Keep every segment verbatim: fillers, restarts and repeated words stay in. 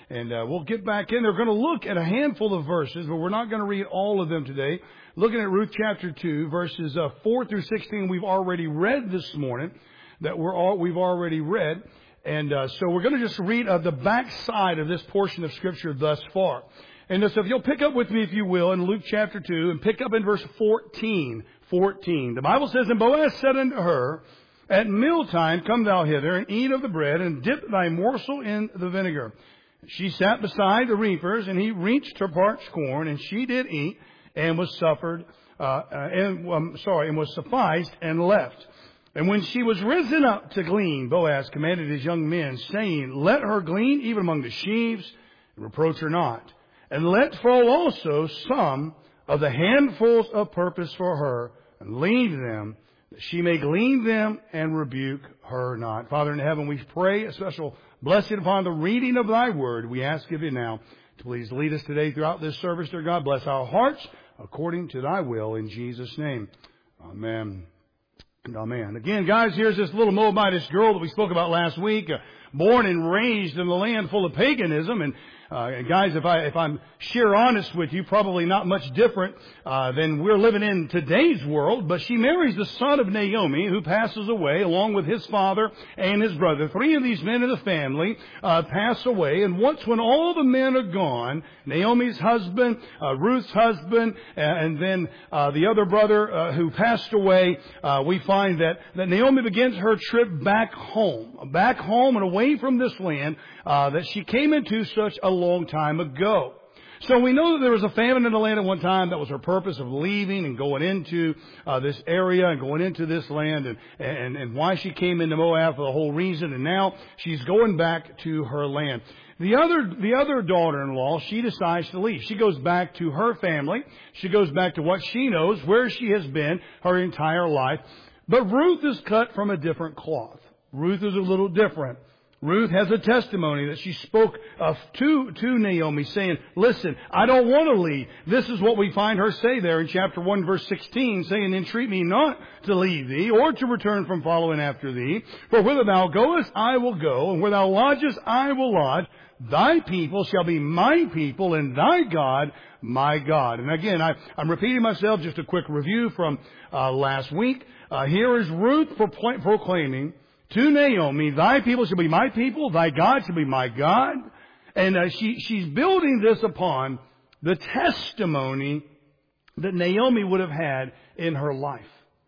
And uh, we'll get back in. They're going to look at a handful of verses, but we're not going to read all of them today. Looking at Ruth chapter two, verses uh, four through sixteen, we've already read this morning. That we're all, we've already read. And uh, so we're going to just read uh, the back side of this portion of Scripture thus far. And so if you'll pick up with me, if you will, in Luke chapter two, and pick up in verse fourteen. fourteen. The Bible says, And Boaz said unto her, At mealtime come thou hither, and eat of the bread, and dip thy morsel in the vinegar. She sat beside the reapers, and he reached her parched corn, and she did eat, and was suffered, uh, uh, and um, sorry, and was sufficed, and left. And when she was risen up to glean, Boaz commanded his young men, saying, Let her glean even among the sheaves, and reproach her not. And let fall also some of the handfuls of purpose for her, and leave them, that she may glean them and rebuke her not. Father in heaven, we pray a special blessing upon the reading of thy word. We ask of you now to please lead us today throughout this service, dear God. Bless our hearts according to thy will, in Jesus' name. Amen. And amen. Again, guys, here's this little Moabitess girl that we spoke about last week, uh, born and raised in a land full of paganism. And, uh, and guys, if I if I'm sheer honest with you, probably not much different uh, than we're living in today's world. But she marries the son of Naomi, who passes away along with his father and his brother. Three of these men in the family uh, pass away. And once when all the men are gone, Naomi's husband, uh, Ruth's husband, and then uh, the other brother uh, who passed away, uh, we find that, that Naomi begins her trip back home, back home and away from this land uh, that she came into such a long time ago. So we know that there was a famine in the land at one time. That was her purpose of leaving and going into uh, this area and going into this land, and, and, and why she came into Moab for the whole reason. And now she's going back to her land. The other, the other daughter-in-law, she decides to leave. She goes back to her family. She goes back to what she knows, where she has been her entire life. But Ruth is cut from a different cloth. Ruth is a little different. Ruth has a testimony that she spoke of to, to Naomi, saying, Listen, I don't want to leave. This is what we find her say there in chapter one, verse sixteen, saying, Entreat me not to leave thee, or to return from following after thee. For whither thou goest, I will go, and where thou lodgest, I will lodge. Thy people shall be my people, and thy God, my God. And again, I, I'm repeating myself, just a quick review from uh, last week. Uh, here is Ruth proclaim, proclaiming to Naomi, Thy people shall be my people, thy God shall be my God. And uh, she, she's building this upon the testimony that Naomi would have had in her life.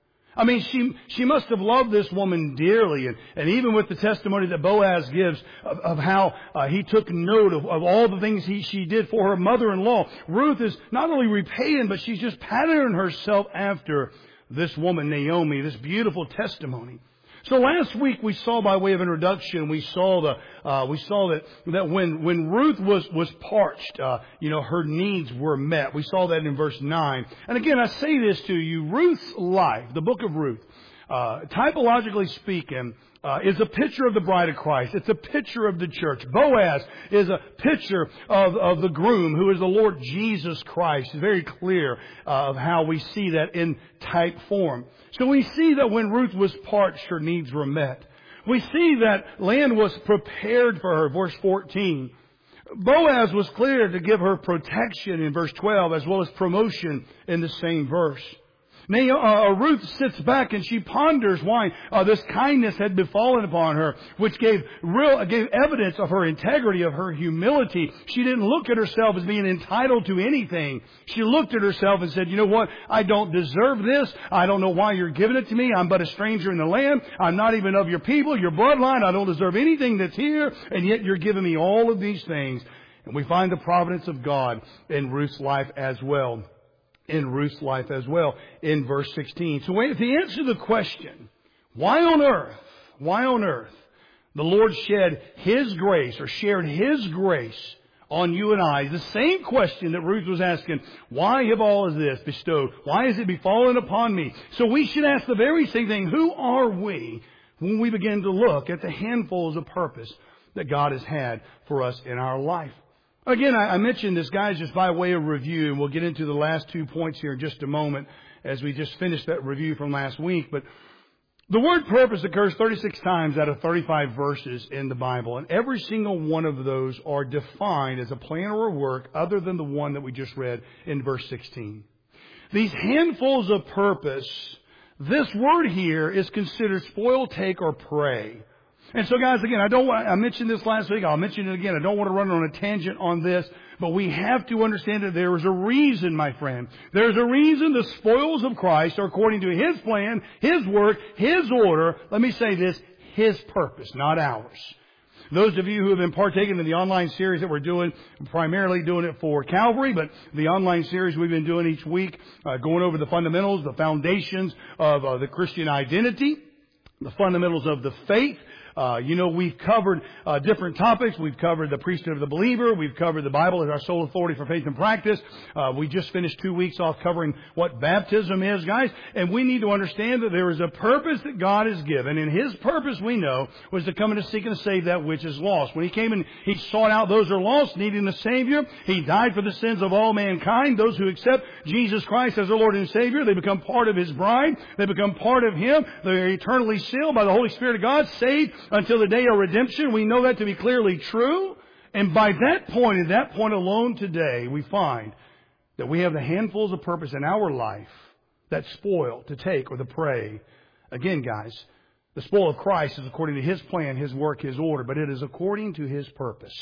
I mean, she she must have loved this woman dearly. And, and even with the testimony that Boaz gives of, of how uh, he took note of, of all the things he, she did for her mother-in-law, Ruth is not only repaying, but she's just patterning herself after this woman, Naomi, this beautiful testimony. So last week we saw, by way of introduction, we saw the uh, we saw that that when when Ruth was was parched, uh, you know, her needs were met. We saw that in verse nine. And again, I say this to you: Ruth's life, the book of Ruth, uh, typologically speaking, uh, is a picture of the bride of Christ. It's a picture of the church. Boaz is a picture of of the groom, who is the Lord Jesus Christ. It's very clear uh, of how we see that in type form. So we see that when Ruth was parched, her needs were met. We see that land was prepared for her, verse fourteen. Boaz was clear to give her protection in verse twelve, as well as promotion in the same verse. Now, uh, Ruth sits back and she ponders why uh, this kindness had befallen upon her, which gave real gave evidence of her integrity, of her humility. She didn't look at herself as being entitled to anything. She looked at herself and said, you know what? I don't deserve this. I don't know why you're giving it to me. I'm but a stranger in the land. I'm not even of your people, your bloodline. I don't deserve anything that's here. And yet you're giving me all of these things. And we find the providence of God in Ruth's life as well. In Ruth's life as well, in verse sixteen. So if you answer the question, why on earth, why on earth the Lord shed His grace or shared His grace on you and I, the same question that Ruth was asking, why have all of this bestowed? Why has it befallen upon me? So we should ask the very same thing. Who are we when we begin to look at the handfuls of purpose that God has had for us in our life? Again, I mentioned this, guys, just by way of review, and we'll get into the last two points here in just a moment as we just finish that review from last week. But The word purpose occurs thirty-six times out of thirty-five verses in the Bible, and every single one of those are defined as a plan or a work other than the one that we just read in verse sixteen. These handfuls of purpose, this word here is considered spoil, take, or prey. And so, guys, again, I don't want, I mentioned this last week. I'll mention it again. I don't want to run on a tangent on this, but we have to understand that there is a reason, my friend. There's a reason the spoils of Christ are according to His plan, His work, His order. Let me say this, His purpose, not ours. Those of you who have been partaking in the online series that we're doing, primarily doing it for Calvary, but the online series we've been doing each week, uh, going over the fundamentals, the foundations of uh, the Christian identity, the fundamentals of the faith. Uh, you know, we've covered uh, different topics. We've covered the priesthood of the believer. We've covered the Bible as our sole authority for faith and practice. Uh, we just finished two weeks off covering what baptism is, guys. And we need to understand that there is a purpose that God has given. And His purpose, we know, was to come and to seek and to save that which is lost. When He came and He sought out those who are lost, needing a Savior, He died for the sins of all mankind. Those who accept Jesus Christ as their Lord and Savior, they become part of His bride. They become part of Him. They're eternally sealed by the Holy Spirit of God, saved until the day of redemption. We know that to be clearly true. And by that point, at that point alone today, we find that we have the handfuls of purpose in our life that spoil, to take, or the prey. Again, guys, the spoil of Christ is according to His plan, His work, His order, but it is according to His purpose.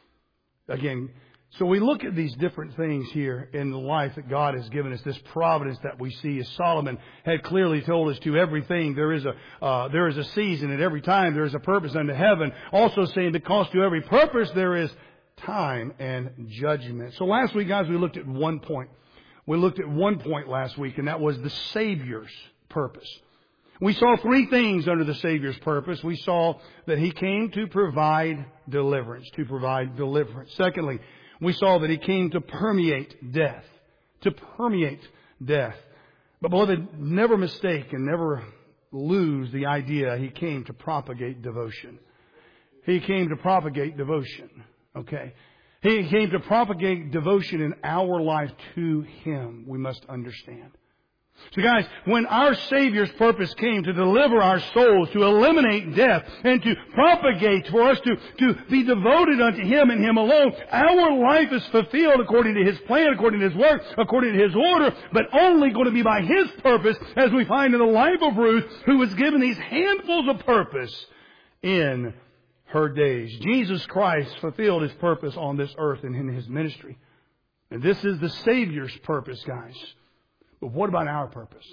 Again, so we look at these different things here in the life that God has given us, this providence that we see, as Solomon had clearly told us, to everything there is a uh, there is a season, and every time there is a purpose unto heaven. Also saying, because to every purpose there is time and judgment. So last week, guys, we looked at one point. We looked at one point last week, and that was the Savior's purpose. We saw three things under the Savior's purpose. We saw that He came to provide deliverance, to provide deliverance. Secondly, we saw that He came to permeate death, to permeate death. But beloved, never mistake and never lose the idea He came to propagate devotion. He came to propagate devotion. Okay? He came to propagate devotion in our life to Him, we must understand. So guys, when our Savior's purpose came to deliver our souls, to eliminate death, and to propagate for us to, to be devoted unto Him and Him alone, our life is fulfilled according to His plan, according to His work, according to His order, but only going to be by His purpose, as we find in the life of Ruth, who was given these handfuls of purpose in her days. Jesus Christ fulfilled His purpose on this earth and in His ministry. And this is the Savior's purpose, guys. But what about our purpose?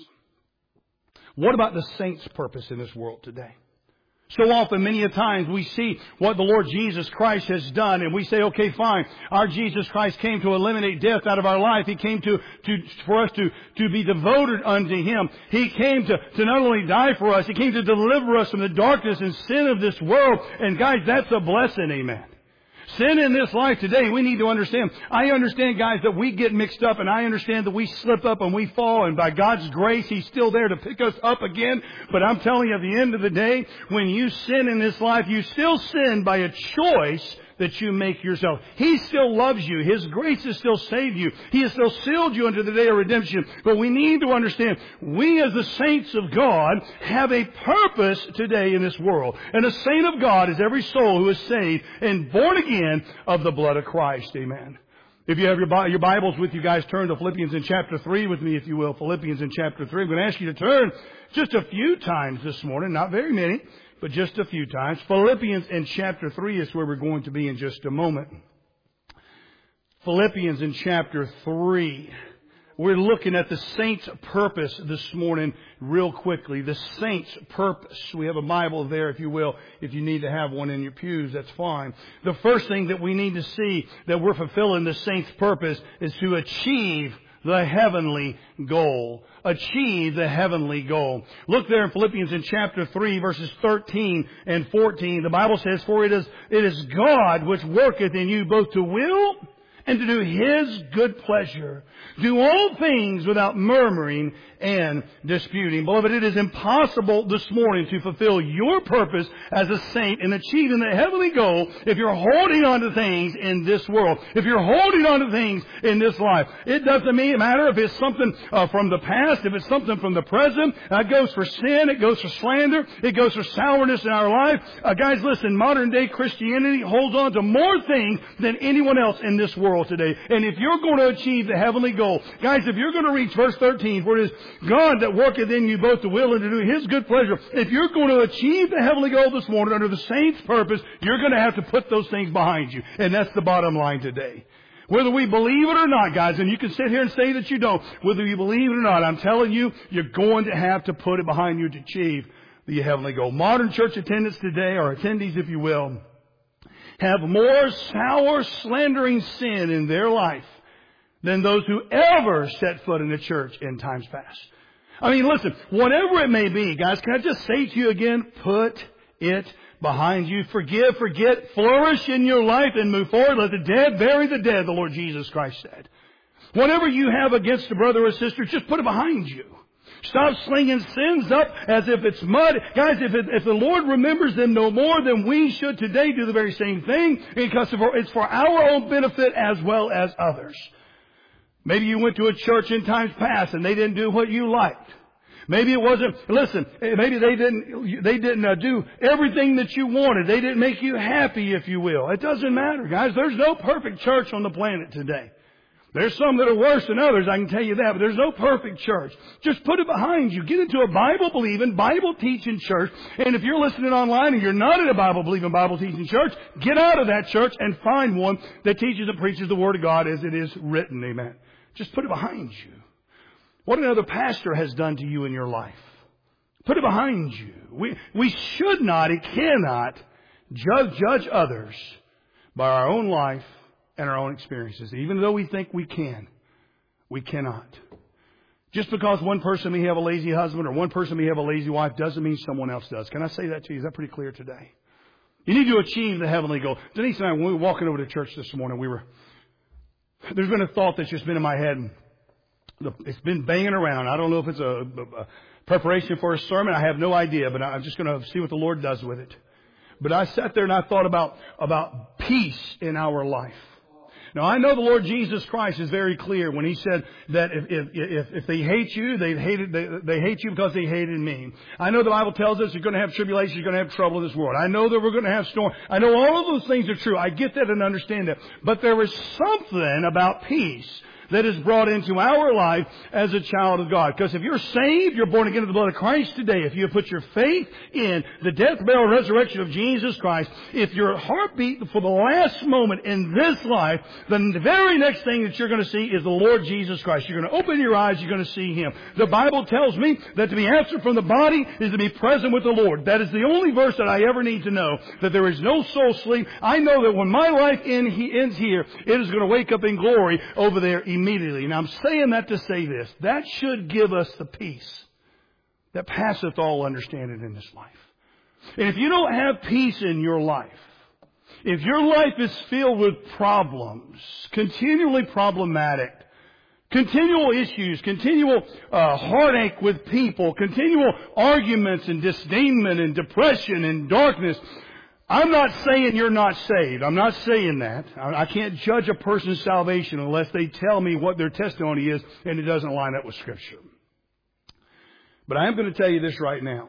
What about the saints' purpose in this world today? So often, many a times, we see what the Lord Jesus Christ has done, and we say, okay, fine, our Jesus Christ came to eliminate death out of our life. He came to, to for us to, to be devoted unto Him. He came to, to not only die for us, He came to deliver us from the darkness and sin of this world. And guys, that's a blessing, amen. Sin in this life today, we need to understand. I understand, guys, that we get mixed up, and I understand that we slip up and we fall, and by God's grace, He's still there to pick us up again. But I'm telling you, at the end of the day, when you sin in this life, you still sin by a choice that you make yourself. He still loves you. His grace has still saved you. He has still sealed you unto the day of redemption. But we need to understand, we as the saints of God have a purpose today in this world. And a saint of God is every soul who is saved and born again of the blood of Christ. Amen. If you have your, your Bibles with you, guys, turn to Philippians in chapter three with me, if you will. Philippians in chapter three. I'm going to ask you to turn just a few times this morning, not very many, but just a few times. Philippians in chapter three is where we're going to be in just a moment. Philippians in chapter three. We're looking at the saint's purpose this morning real quickly. The saint's purpose. We have a Bible there, if you will. If you need to have one in your pews, that's fine. The first thing that we need to see that we're fulfilling the saint's purpose is to achieve the heavenly goal. Achieve the heavenly goal. Look there in Philippians in chapter three, verses thirteen and fourteen. The Bible says, for it is, it is God which worketh in you both to will and to do His good pleasure. Do all things without murmuring and disputing. Beloved, it is impossible this morning to fulfill your purpose as a saint in achieving the heavenly goal if you're holding on to things in this world. If you're holding on to things in this life. It doesn't mean matter if it's something uh, from the past, if it's something from the present. That goes for sin. It goes for slander. It goes for sourness in our life. Uh, guys, listen, modern day Christianity holds on to more things than anyone else in this world today. And if you're going to achieve the heavenly goal, guys, if you're going to reach verse thirteen, where it is God that worketh in you both to will and to do His good pleasure, if you're going to achieve the heavenly goal this morning under the saint's purpose, you're going to have to put those things behind you. And that's the bottom line today. Whether we believe it or not, guys, and you can sit here and say that you don't, whether you believe it or not, I'm telling you, you're going to have to put it behind you to achieve the heavenly goal. Modern church attendants today, or attendees if you will, have more sour, slandering sin in their life than those who ever set foot in the church in times past. I mean, listen, whatever it may be, guys, can I just say to you again, put it behind you. Forgive, forget, flourish in your life and move forward. Let the dead bury the dead, the Lord Jesus Christ said. Whatever you have against a brother or sister, just put it behind you. Stop slinging sins up as if it's mud. Guys, if, it, if the Lord remembers them no more, then we should today do the very same thing, because it's for our own benefit as well as others. Maybe you went to a church in times past and they didn't do what you liked. Maybe it wasn't, listen, maybe they didn't, they didn't uh, do everything that you wanted. They didn't make you happy, if you will. It doesn't matter, guys. There's no perfect church on the planet today. There's some that are worse than others, I can tell you that, but there's no perfect church. Just put it behind you. Get into a Bible-believing, Bible-teaching church. And if you're listening online and you're not in a Bible-believing, Bible-teaching church, get out of that church and find one that teaches and preaches the Word of God as it is written. Amen. Just put it behind you. What another pastor has done to you in your life. Put it behind you. We, we should not and cannot judge, judge others by our own life and our own experiences. Even though we think we can, we cannot. Just because one person may have a lazy husband or one person may have a lazy wife doesn't mean someone else does. Can I say that to you? Is that pretty clear today? You need to achieve the heavenly goal. Denise and I, when we were walking over to church this morning, we were, there's been a thought that's just been in my head. It's been banging around. I don't know if it's a, a preparation for a sermon. I have no idea, but I'm just going to see what the Lord does with it. But I sat there and I thought about, about peace in our life. Now, I know the Lord Jesus Christ is very clear when He said that if, if, if, if they hate you, they hated, they, they hate you because they hated me. I know the Bible tells us you're going to have tribulation, you're going to have trouble in this world. I know that we're going to have storm. I know all of those things are true. I get that and understand that. But there is something about peace that is brought into our life as a child of God. Because if you're saved, you're born again of the blood of Christ today. If you put your faith in the death, burial, and resurrection of Jesus Christ, if your heart beat for the last moment in this life, then the very next thing that you're going to see is the Lord Jesus Christ. You're going to open your eyes, you're going to see Him. The Bible tells me that to be absent from the body is to be present with the Lord. That is the only verse that I ever need to know, that there is no soul sleep. I know that when my life ends here, it is going to wake up in glory over there immediately. Immediately. And I'm saying that to say this. That should give us the peace that passeth all understanding in this life. And if you don't have peace in your life, if your life is filled with problems, continually problematic, continual issues, continual uh, heartache with people, continual arguments and disdainment and depression and darkness, I'm not saying you're not saved. I'm not saying that. I can't judge a person's salvation unless they tell me what their testimony is and it doesn't line up with Scripture. But I am going to tell you this right now.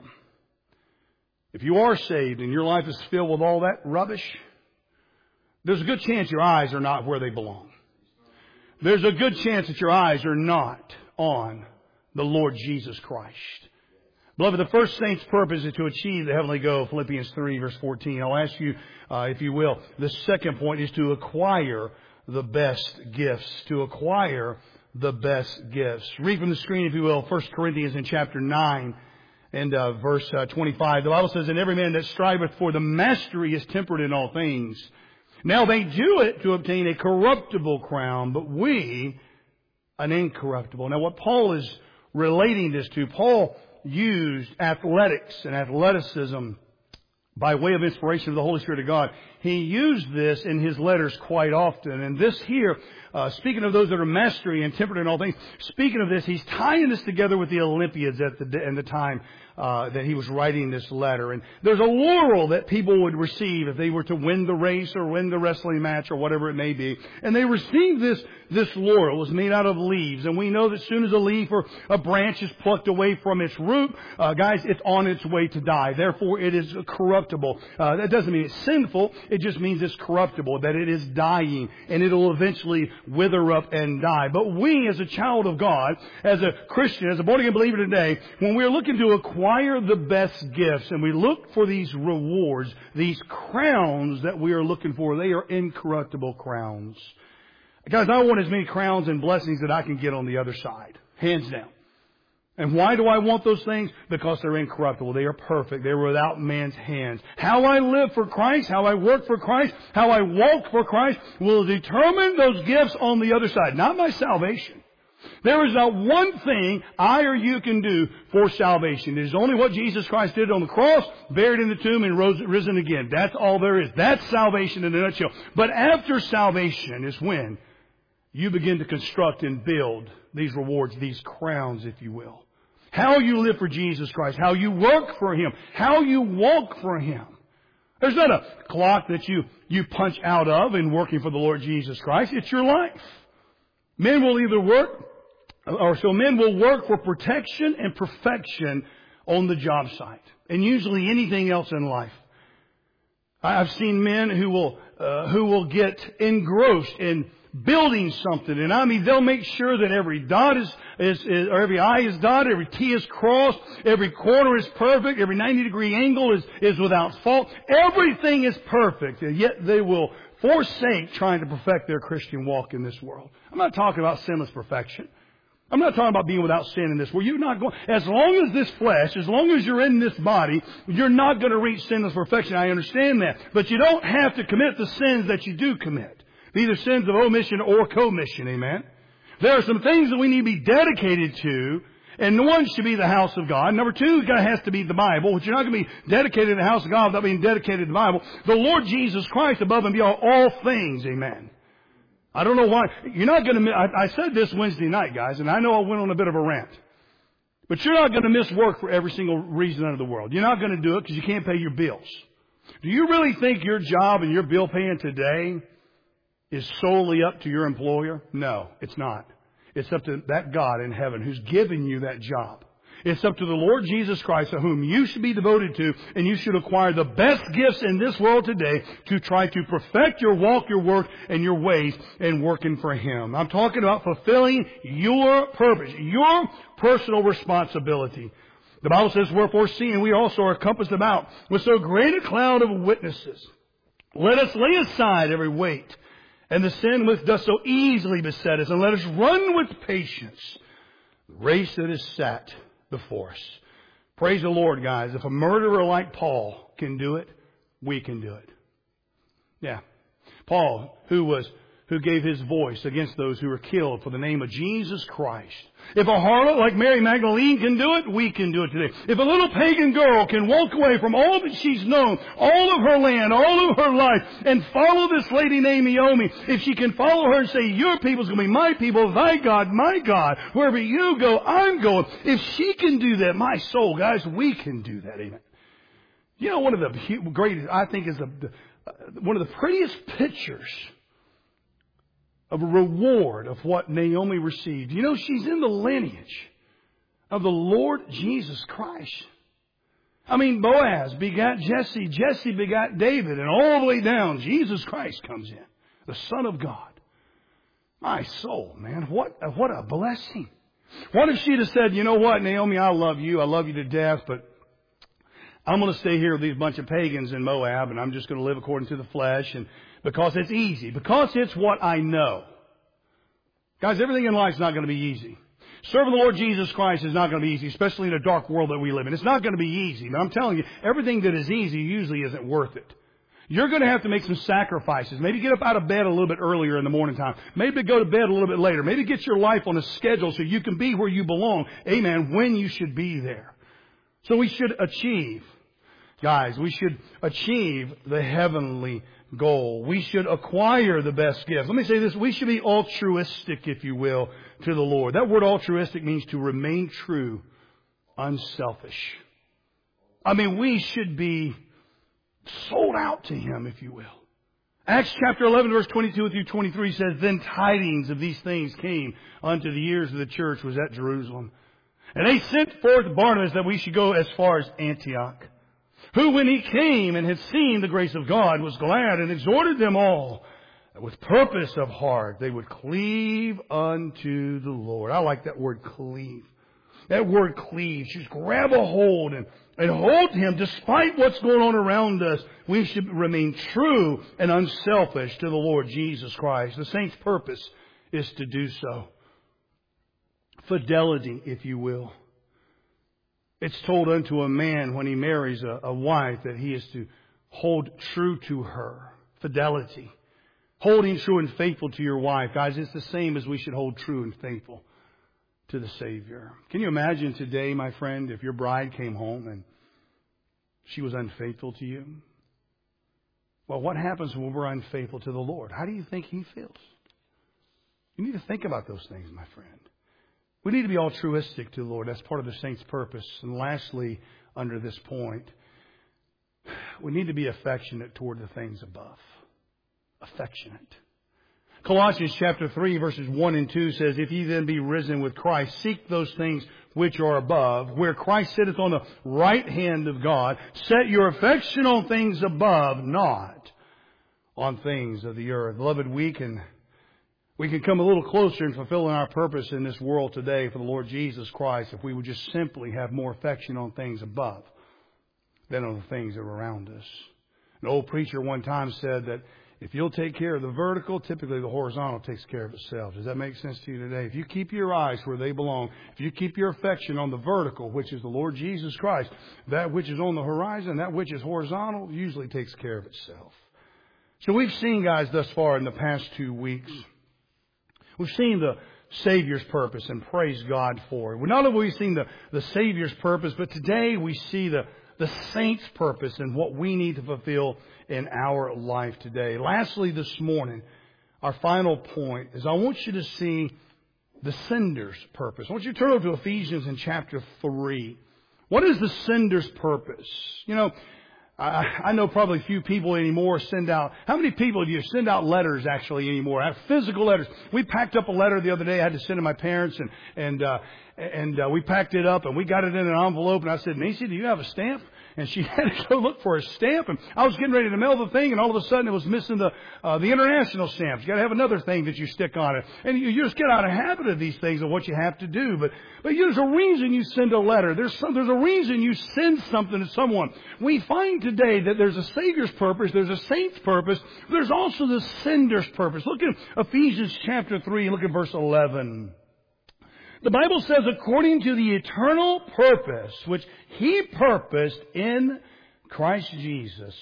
If you are saved and your life is filled with all that rubbish, there's a good chance your eyes are not where they belong. There's a good chance that your eyes are not on the Lord Jesus Christ. Beloved, the first saint's purpose is to achieve the heavenly goal, Philippians three, verse fourteen. I'll ask you, uh, if you will, the second point is to acquire the best gifts. To acquire the best gifts. Read from the screen, if you will, First Corinthians in chapter nine and uh, verse uh, twenty-five. The Bible says, "And every man that striveth for the mastery is temperate in all things. Now they do it to obtain a corruptible crown, but we an incorruptible." Now what Paul is relating this to, Paul used athletics and athleticism by way of inspiration of the Holy Spirit of God. he used this in his letters quite often. And this here, uh, speaking of those that are mastery and temperate in all things, speaking of this, he's tying this together with the Olympiads at the, at the time uh, that he was writing this letter. And there's a laurel that people would receive if they were to win the race or win the wrestling match or whatever it may be. And they received this, this laurel. It was made out of leaves. And we know that as soon as a leaf or a branch is plucked away from its root, uh, guys, it's on its way to die. Therefore, it is corruptible. Uh, that doesn't mean it's sinful. It just means it's corruptible, that it is dying, and it'll eventually wither up and die. But we, as a child of God, as a Christian, as a born-again believer today, when we're looking to acquire the best gifts, and we look for these rewards, these crowns that we are looking for, they are incorruptible crowns. Guys, I want as many crowns and blessings that I can get on the other side. Hands down. And why do I want those things? Because they're incorruptible. They are perfect. They're without man's hands. How I live for Christ, how I work for Christ, how I walk for Christ will determine those gifts on the other side. Not my salvation. There is not one thing I or you can do for salvation. It is only what Jesus Christ did on the cross, buried in the tomb, and rose, risen again. That's all there is. That's salvation in a nutshell. But after salvation is when you begin to construct and build these rewards, these crowns, if you will. How you live for Jesus Christ, how you work for Him, how you walk for Him. There's not a clock that you, you punch out of in working for the Lord Jesus Christ. It's your life. Men will either work, or so men will work for protection and perfection on the job site, and usually anything else in life. I've seen men who will uh, who will get engrossed in building something, and I mean they'll make sure that every dot is, is, is or every I is dotted, every T is crossed, every corner is perfect, every ninety degree angle is is without fault. Everything is perfect, and yet they will forsake trying to perfect their Christian walk in this world. I'm not talking about sinless perfection. I'm not talking about being without sin in this world. You're not going, as long as this flesh, as long as you're in this body, you're not going to reach sinless perfection. I understand that. But you don't have to commit the sins that you do commit. Either sins of omission or commission. Amen. There are some things that we need to be dedicated to. And one should be the house of God. Number two has to be the Bible, which you're not going to be dedicated to the house of God without being dedicated to the Bible. The Lord Jesus Christ above and beyond all things. Amen. I don't know why. You're not going to miss, I, I said this Wednesday night, guys, and I know I went on a bit of a rant. But you're not going to miss work for every single reason under the world. You're not going to do it because you can't pay your bills. Do you really think your job and your bill paying today is solely up to your employer? No, it's not. It's up to that God in heaven who's given you that job. It's up to the Lord Jesus Christ, to whom you should be devoted to, and you should acquire the best gifts in this world today to try to perfect your walk, your work, and your ways in working for Him. I'm talking about fulfilling your purpose, your personal responsibility. The Bible says, wherefore seeing we also are compassed about with so great a cloud of witnesses, let us lay aside every weight and the sin which does so easily beset us, and let us run with patience the race that is set before us. Praise the Lord, guys. If a murderer like Paul can do it, we can do it. Yeah. Paul, who was who gave his voice against those who were killed for the name of Jesus Christ. If a harlot like Mary Magdalene can do it, we can do it today. If a little pagan girl can walk away from all that she's known, all of her land, all of her life, and follow this lady named Naomi, if she can follow her and say, your people's going to be my people, thy God, my God, wherever you go, I'm going. If she can do that, my soul, guys, we can do that. Amen. You know, one of the greatest, I think, is the, the, one of the prettiest pictures of a reward of what Naomi received. You know, she's in the lineage of the Lord Jesus Christ. I mean, Boaz begat Jesse. Jesse begat David. And all the way down, Jesus Christ comes in. The Son of God. My soul, man. What, what a blessing. What if she'd have said, you know what, Naomi, I love you. I love you to death, but I'm going to stay here with these bunch of pagans in Moab, and I'm just going to live according to the flesh, and because it's easy, because it's what I know. Guys, everything in life is not going to be easy. Serving the Lord Jesus Christ is not going to be easy, especially in a dark world that we live in. It's not going to be easy, but I'm telling you, everything that is easy usually isn't worth it. You're going to have to make some sacrifices. Maybe get up out of bed a little bit earlier in the morning time. Maybe go to bed a little bit later. Maybe get your life on a schedule so you can be where you belong. Amen. When you should be there. So we should achieve. Guys, we should achieve the heavenly goal. We should acquire the best gifts. Let me say this. We should be altruistic, if you will, to the Lord. That word altruistic means to remain true, unselfish. I mean, we should be sold out to Him, if you will. Acts chapter eleven, verse twenty-two through twenty-three says, Then tidings of these things came unto the ears of the church was at Jerusalem. And they sent forth Barnabas that we should go as far as Antioch. Who, when he came and had seen the grace of God, was glad and exhorted them all that with purpose of heart they would cleave unto the Lord. I like that word cleave. That word cleave. Just grab a hold and, and hold Him despite what's going on around us. We should remain true and unselfish to the Lord Jesus Christ. The saint's purpose is to do so. Fidelity, if you will. It's told unto a man when he marries a, a wife that he is to hold true to her. Fidelity. Holding true and faithful to your wife. Guys, it's the same as we should hold true and faithful to the Savior. Can you imagine today, my friend, if your bride came home and she was unfaithful to you? Well, what happens when we're unfaithful to the Lord? How do you think He feels? You need to think about those things, my friend. We need to be altruistic to the Lord. That's part of the saint's purpose. And lastly, under this point, we need to be affectionate toward the things above. Affectionate. Colossians chapter three, verses one and two says, If ye then be risen with Christ, seek those things which are above, where Christ sitteth on the right hand of God. Set your affection on things above, not on things of the earth. Beloved, we can... We can come a little closer in fulfilling our purpose in this world today for the Lord Jesus Christ if we would just simply have more affection on things above than on the things that are around us. An old preacher one time said that if you'll take care of the vertical, typically the horizontal takes care of itself. Does that make sense to you today? If you keep your eyes where they belong, if you keep your affection on the vertical, which is the Lord Jesus Christ, that which is on the horizon, that which is horizontal, usually takes care of itself. So we've seen, guys, thus far in the past two weeks, we've seen the Savior's purpose, and praise God for it. Well, not only have we seen the, the Savior's purpose, but today we see the, the saint's purpose and what we need to fulfill in our life today. Lastly, this morning, our final point is I want you to see the sender's purpose. I want you to turn over to Ephesians in chapter three. What is the sender's purpose? You know, I, I know probably few people anymore send out... How many people do you send out letters actually anymore? Have physical letters. We packed up a letter the other day I had to send to my parents, and and uh, and uh, we packed it up and we got it in an envelope, and I said, Macy, do you have a stamp? And she had to go look for a stamp, and I was getting ready to mail the thing, and all of a sudden it was missing the uh, the international stamps. You got to have another thing that you stick on it, and you, you just get out of habit of these things and what you have to do. But but there's a reason you send a letter. There's some, there's a reason you send something to someone. We find today that there's a Savior's purpose, there's a saint's purpose, there's also the sender's purpose. Look at Ephesians chapter three, look at verse eleven. The Bible says, according to the eternal purpose which He purposed in Christ Jesus,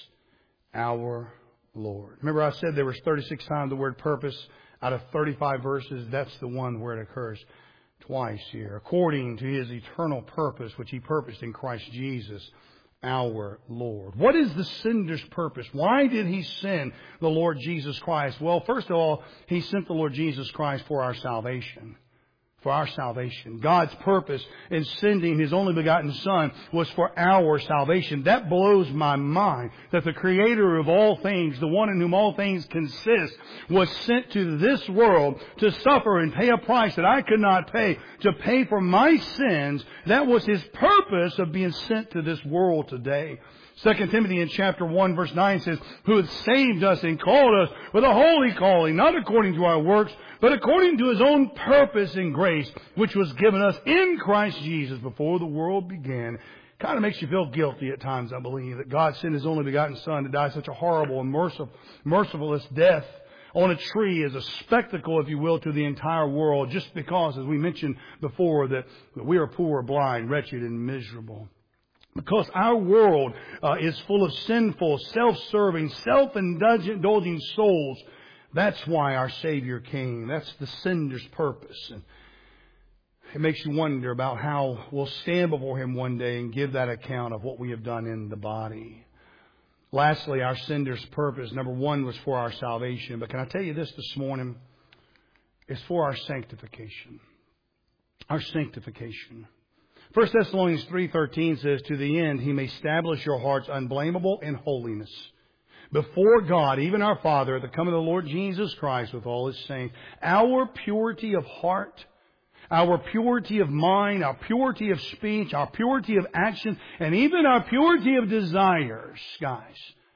our Lord. Remember I said there was thirty-six times the word purpose out of thirty-five verses. That's the one where it occurs twice here. According to His eternal purpose which He purposed in Christ Jesus, our Lord. What is the sender's purpose? Why did He send the Lord Jesus Christ? Well, first of all, He sent the Lord Jesus Christ for our salvation. For our salvation. God's purpose in sending His only begotten Son was for our salvation. That blows my mind that the Creator of all things, the one in whom all things consist, was sent to this world to suffer and pay a price that I could not pay, to pay for my sins. That was His purpose of being sent to this world today. Second Timothy in chapter one verse nine says, who hath saved us and called us with a holy calling, not according to our works, but according to His own purpose and grace, which was given us in Christ Jesus before the world began. Kind of makes you feel guilty at times, I believe, that God sent His only begotten Son to die such a horrible and merciful, mercifulness death on a tree as a spectacle, if you will, to the entire world, just because, as we mentioned before, that we are poor, blind, wretched, and miserable. Because our world uh, is full of sinful, self-serving, self-indulging souls. That's why our Savior came. That's the sender's purpose. And it makes you wonder about how we'll stand before Him one day and give that account of what we have done in the body. Lastly, our sender's purpose, number one, was for our salvation. But can I tell you this this morning? It's for our sanctification. Our sanctification. First Thessalonians three thirteen says, to the end He may establish your hearts unblameable in holiness before God, even our Father, at the coming of the Lord Jesus Christ with all His saints. Our purity of heart, our purity of mind, our purity of speech, our purity of action, and even our purity of desires, guys,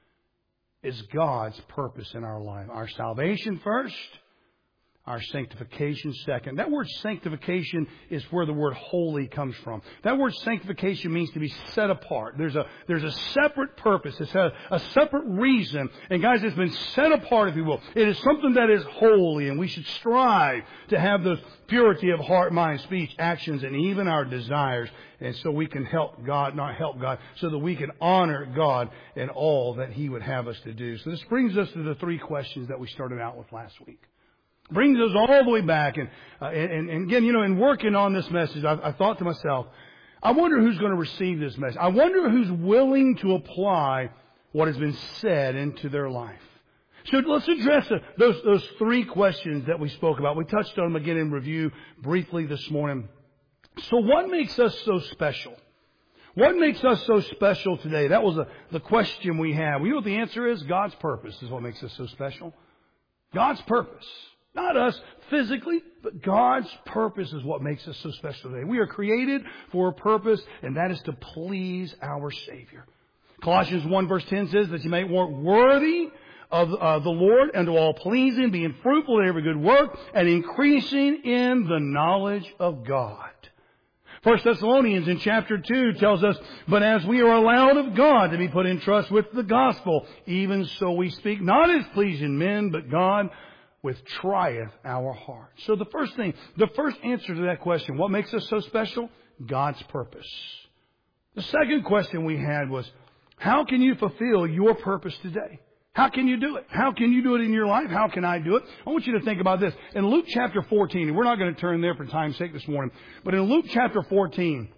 is God's purpose in our life. Our salvation first, our sanctification second. That word sanctification is where the word holy comes from. That word sanctification means to be set apart. There's a, there's a separate purpose. It's a, a separate reason. And guys, it's been set apart, if you will. It is something that is holy, and we should strive to have the purity of heart, mind, speech, actions, and even our desires. And so we can help God, not help God, so that we can honor God in all that He would have us to do. So this brings us to the three questions that we started out with last week. Brings us all the way back. And, uh, and, and again, you know, in working on this message, I, I thought to myself, I wonder who's going to receive this message. I wonder who's willing to apply what has been said into their life. So let's address uh, those, those three questions that we spoke about. We touched on them again in review briefly this morning. So what makes us so special? What makes us so special today? That was a, the question we had. We know what the answer is? God's purpose is what makes us so special. God's purpose. Not us physically, but God's purpose is what makes us so special today. We are created for a purpose, and that is to please our Savior. Colossians one verse ten says that you may walk worthy of uh, the Lord and to all pleasing, being fruitful in every good work, and increasing in the knowledge of God. First Thessalonians in chapter two tells us, but as we are allowed of God to be put in trust with the gospel, even so we speak, not as pleasing men, but God which trieth our heart. So the first thing, the first answer to that question, what makes us so special? God's purpose. The second question we had was, how can you fulfill your purpose today? How can you do it? How can you do it in your life? How can I do it? I want you to think about this. In Luke chapter fourteen, and we're not going to turn there for time's sake this morning, but in Luke chapter fourteen,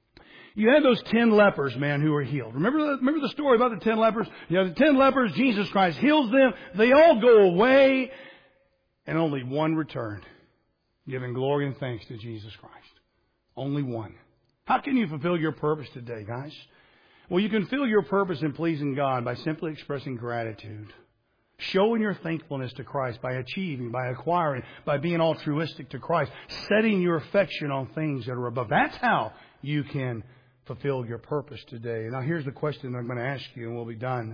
you had those ten lepers, man, who were healed. Remember the, remember the story about the ten lepers? You know, the ten lepers, Jesus Christ heals them. They all go away. And only one returned, giving glory and thanks to Jesus Christ. Only one. How can you fulfill your purpose today, guys? Well, you can fulfill your purpose in pleasing God by simply expressing gratitude. Showing your thankfulness to Christ by achieving, by acquiring, by being altruistic to Christ. Setting your affection on things that are above. That's how you can fulfill your purpose today. Now, here's the question I'm going to ask you, and we'll be done.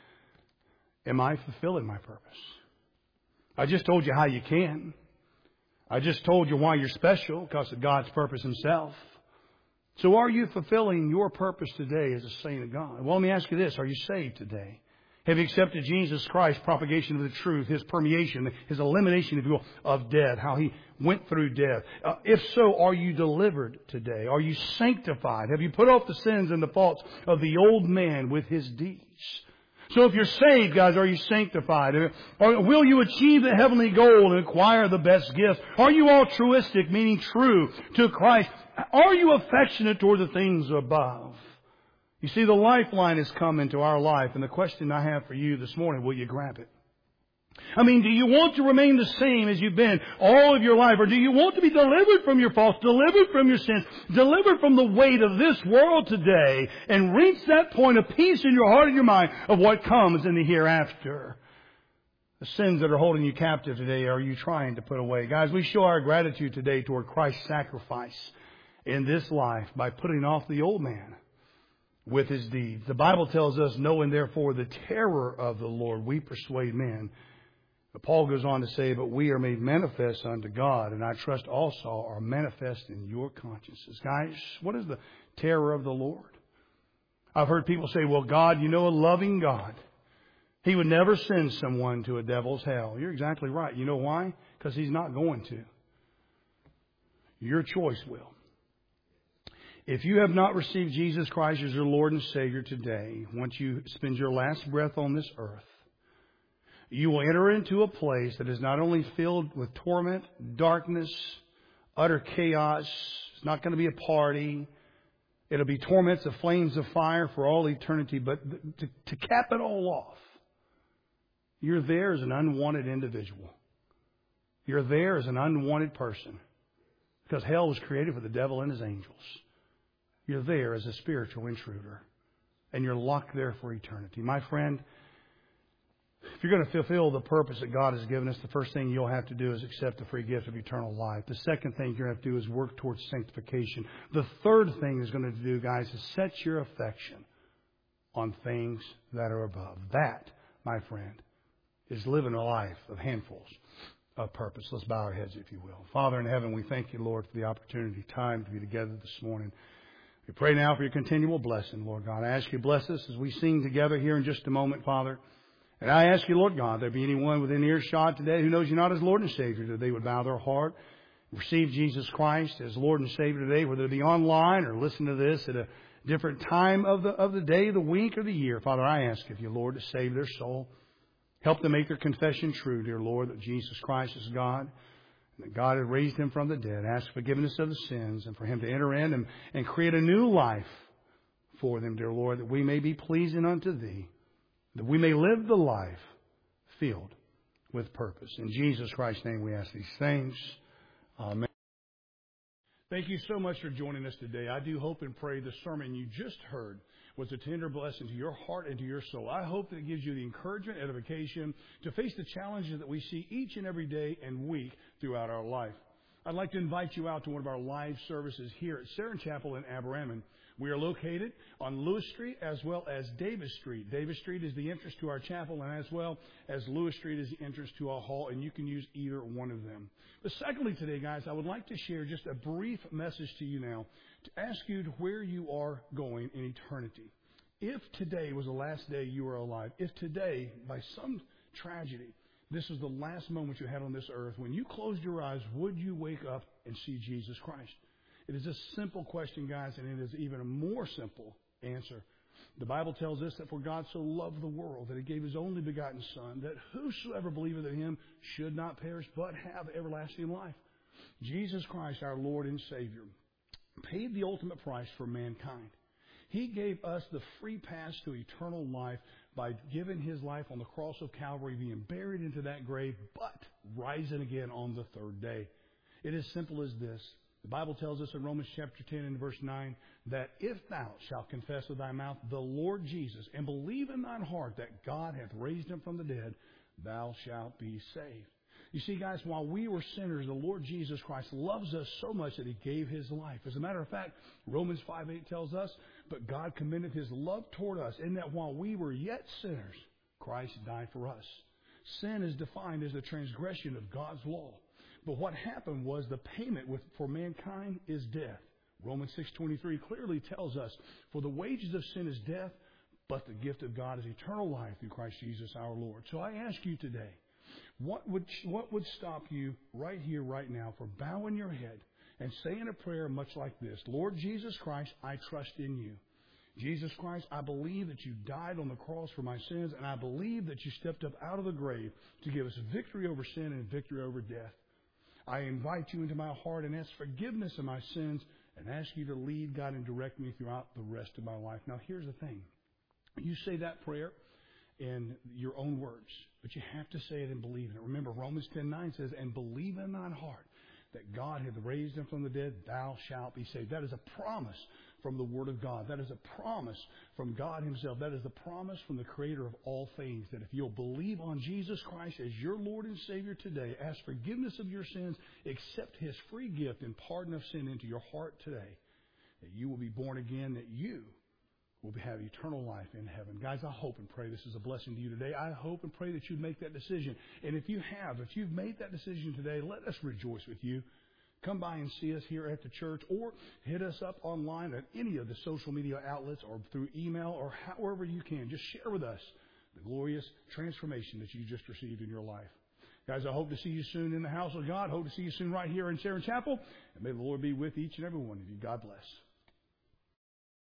Am I fulfilling my purpose? I just told you how you can. I just told you why you're special, because of God's purpose Himself. So are you fulfilling your purpose today as a saint of God? Well, let me ask you this. Are you saved today? Have you accepted Jesus Christ, propagation of the truth, His permeation, His elimination, if you will, of death, how He went through death? Uh, if so, are you delivered today? Are you sanctified? Have you put off the sins and the faults of the old man with his deeds? So if you're saved, guys, are you sanctified? Or will you achieve the heavenly goal and acquire the best gifts? Are you altruistic, meaning true to Christ? Are you affectionate toward the things above? You see, the lifeline has come into our life, and the question I have for you this morning, will you grab it? I mean, do you want to remain the same as you've been all of your life? Or do you want to be delivered from your faults, delivered from your sins, delivered from the weight of this world today, and reach that point of peace in your heart and your mind of what comes in the hereafter? The sins that are holding you captive today, are you trying to put away? Guys, we show our gratitude today toward Christ's sacrifice in this life by putting off the old man with his deeds. The Bible tells us, knowing therefore the terror of the Lord, we persuade men. But Paul goes on to say, but we are made manifest unto God, and I trust also are manifest in your consciences. Guys, what is the terror of the Lord? I've heard people say, well, God, you know, a loving God, He would never send someone to a devil's hell. You're exactly right. You know why? Because He's not going to. Your choice will. If you have not received Jesus Christ as your Lord and Savior today, once you spend your last breath on this earth, you will enter into a place that is not only filled with torment, darkness, utter chaos. It's not going to be a party. It'll be torments of flames of fire for all eternity. But to, to cap it all off, you're there as an unwanted individual. You're there as an unwanted person. Because hell was created for the devil and his angels. You're there as a spiritual intruder. And you're locked there for eternity. My friend, if you're going to fulfill the purpose that God has given us, the first thing you'll have to do is accept the free gift of eternal life. The second thing you're going to have to do is work towards sanctification. The third thing is going to do, guys, is set your affection on things that are above. That, my friend, is living a life of handfuls of purpose. Let's bow our heads, if you will. Father in heaven, we thank you, Lord, for the opportunity, time to be together this morning. We pray now for your continual blessing, Lord God. I ask you to bless us as we sing together here in just a moment, Father. And I ask you, Lord God, there be anyone within earshot today who knows you not as Lord and Savior, that they would bow their heart, receive Jesus Christ as Lord and Savior today, whether it be online or listen to this at a different time of the of the day, the week, or the year. Father, I ask of you, Lord, to save their soul. Help them make their confession true, dear Lord, that Jesus Christ is God, and that God had raised him from the dead. Ask forgiveness of the sins and for him to enter in and, and create a new life for them, dear Lord, that we may be pleasing unto thee, that we may live the life filled with purpose. In Jesus Christ's name we ask these things. Amen. Thank you so much for joining us today. I do hope and pray the sermon you just heard was a tender blessing to your heart and to your soul. I hope that it gives you the encouragement, edification to face the challenges that we see each and every day and week throughout our life. I'd like to invite you out to one of our live services here at Saron Chapel in Aberraman. We are located on Lewis Street as well as Davis Street. Davis Street is the entrance to our chapel, and as well as Lewis Street is the entrance to our hall, and you can use either one of them. But secondly today, guys, I would like to share just a brief message to you now to ask you to where you are going in eternity. If today was the last day you were alive, if today, by some tragedy, this was the last moment you had on this earth, when you closed your eyes, would you wake up and see Jesus Christ? It is a simple question, guys, and it is even a more simple answer. The Bible tells us that for God so loved the world that he gave his only begotten Son, that whosoever believeth in him should not perish but have everlasting life. Jesus Christ, our Lord and Savior, paid the ultimate price for mankind. He gave us the free pass to eternal life by giving his life on the cross of Calvary, being buried into that grave, but rising again on the third day. It is simple as this. The Bible tells us in Romans chapter ten and verse nine that if thou shalt confess with thy mouth the Lord Jesus and believe in thine heart that God hath raised him from the dead, thou shalt be saved. You see, guys, while we were sinners, the Lord Jesus Christ loves us so much that he gave his life. As a matter of fact, Romans five eight tells us, but God commended his love toward us in that while we were yet sinners, Christ died for us. Sin is defined as the transgression of God's law. But what happened was the payment with, for mankind is death. Romans six twenty-three clearly tells us, for the wages of sin is death, but the gift of God is eternal life through Christ Jesus our Lord. So I ask you today, what would, what would stop you right here, right now, for bowing your head and saying a prayer much like this? Lord Jesus Christ, I trust in you. Jesus Christ, I believe that you died on the cross for my sins, and I believe that you stepped up out of the grave to give us victory over sin and victory over death. I invite you into my heart and ask forgiveness of my sins and ask you to lead, God, and direct me throughout the rest of my life. Now, here's the thing. You say that prayer in your own words, but you have to say it and believe in it. Remember, Romans ten nine says, and believe in thine heart that God hath raised him from the dead, thou shalt be saved. That is a promise from the Word of God. That is a promise from God himself. That is the promise from the Creator of all things, that if you'll believe on Jesus Christ as your Lord and Savior today, ask forgiveness of your sins, accept his free gift and pardon of sin into your heart today, that you will be born again, that you will have eternal life in heaven. Guys, I hope and pray this is a blessing to you today. I hope and pray that you'd make that decision. And if you have, if you've made that decision today, let us rejoice with you. Come by and see us here at the church, or hit us up online at any of the social media outlets or through email or however you can. Just share with us the glorious transformation that you just received in your life. Guys, I hope to see you soon in the house of God. Hope to see you soon right here in Saron Chapel. And may the Lord be with each and every one of you. God bless.